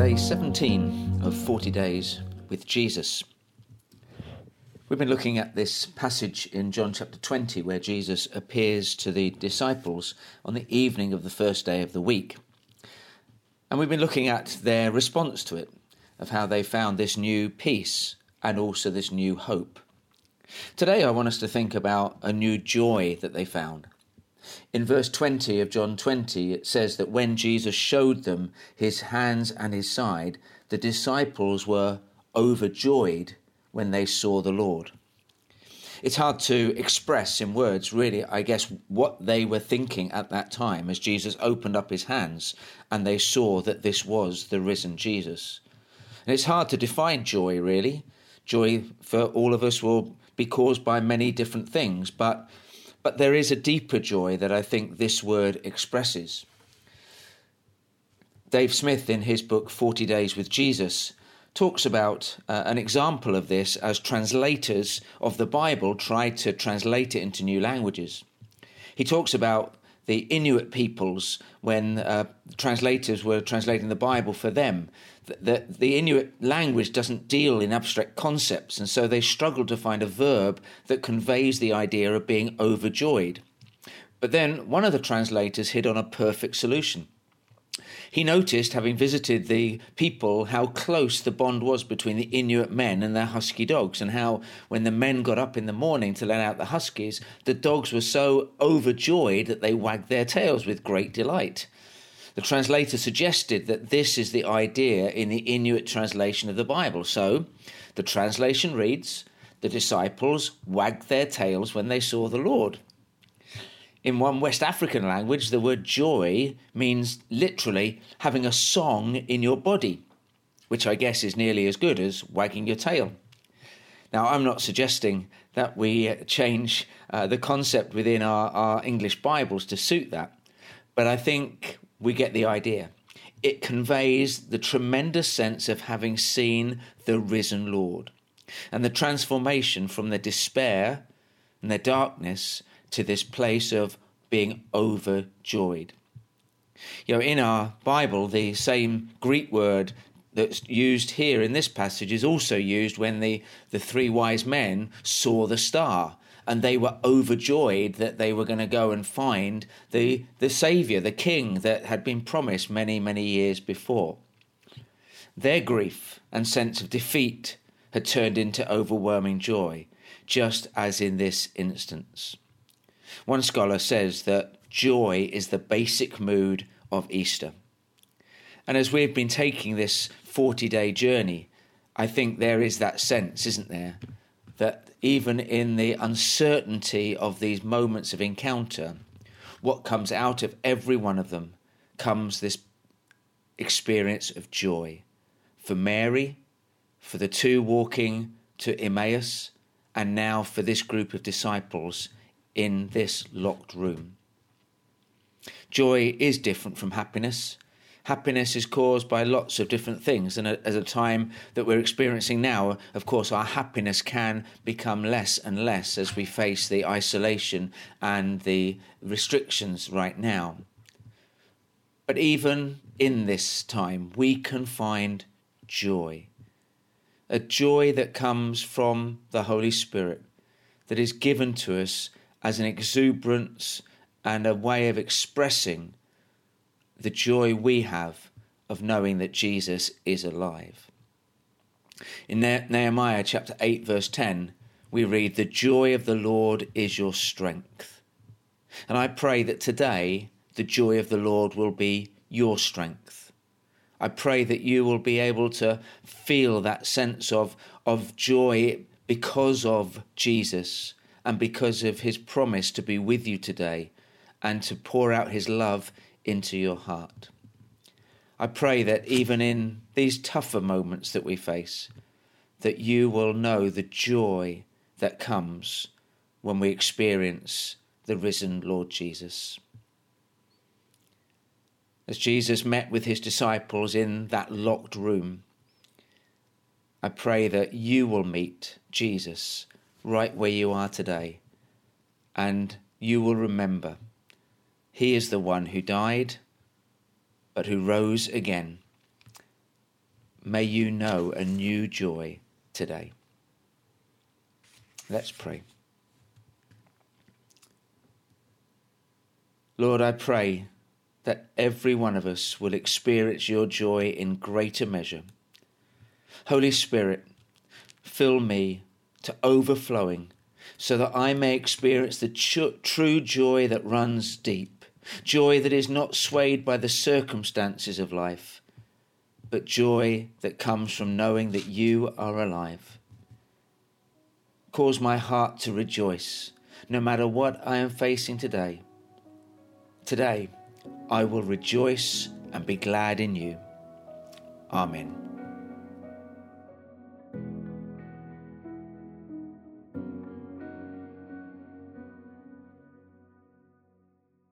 day 17 of 40 days with Jesus. We've been looking at this passage in John chapter 20 where Jesus appears to the disciples on the evening of the first day of the week. And we've been looking at their response to it, of how they found this new peace and also this new hope. Today I want us to think about a new joy that they found. In verse 20 of John 20, it says that when Jesus showed them his hands and his side, the disciples were overjoyed when they saw the Lord. It's hard to express in words, really, I guess, what they were thinking at that time as Jesus opened up his hands and they saw that this was the risen Jesus. And it's hard to define joy, really. Joy for all of us will be caused by many different things, but there is a deeper joy that I think this word expresses. Dave Smith, in his book 40 Days with Jesus, talks about an example of this as translators of the Bible tried to translate it into new languages. He talks about the Inuit peoples when translators were translating the Bible for them. The Inuit language doesn't deal in abstract concepts, and so they struggle to find a verb that conveys the idea of being overjoyed. But then one of the translators hit on a perfect solution. He noticed, having visited the people, how close the bond was between the Inuit men and their husky dogs, and how when the men got up in the morning to let out the huskies, the dogs were so overjoyed that they wagged their tails with great delight. The translator suggested that this is the idea in the Inuit translation of the Bible. So the translation reads, "The disciples wagged their tails when they saw the Lord." In one West African language, the word joy means literally having a song in your body, which I guess is nearly as good as wagging your tail. Now, I'm not suggesting that we change the concept within our English Bibles to suit that, but I think we get the idea. It conveys the tremendous sense of having seen the risen Lord and the transformation from their despair and their darkness to this place of being overjoyed. You know, in our Bible, the same Greek word that's used here in this passage is also used when the three wise men saw the star, and they were overjoyed that they were going to go and find the Saviour, the King that had been promised many, many years before. Their grief and sense of defeat had turned into overwhelming joy, just as in this instance. One scholar says that joy is the basic mood of Easter. And as we've been taking this 40-day journey, I think there is that sense, isn't there, that even in the uncertainty of these moments of encounter, what comes out of every one of them comes this experience of joy. For Mary, for the two walking to Emmaus, and now for this group of disciples in this locked room. Joy is different from happiness. Happiness is caused by lots of different things, and at a time that we're experiencing now, of course, our happiness can become less and less as we face the isolation and the restrictions right now. But even in this time, we can find joy, a joy that comes from the Holy Spirit, that is given to us as an exuberance and a way of expressing the joy we have of knowing that Jesus is alive. In Nehemiah chapter 8 verse 10, we read, "The joy of the Lord is your strength." And I pray that today the joy of the Lord will be your strength. I pray that you will be able to feel that sense of joy because of Jesus and because of his promise to be with you today and to pour out his love into your heart. I pray that even in these tougher moments that we face, that you will know the joy that comes when we experience the risen Lord Jesus. As Jesus met with his disciples in that locked room, I pray that you will meet Jesus right where you are today, and you will remember he is the one who died, but who rose again, may you know a new joy today. Let's pray. Lord, I pray that every one of us will experience your joy in greater measure. Holy Spirit, fill me to overflowing so that I may experience the true joy that runs deep, joy that is not swayed by the circumstances of life, but joy that comes from knowing that you are alive. Cause my heart to rejoice no matter what I am facing today. Today, I will rejoice and be glad in you. Amen.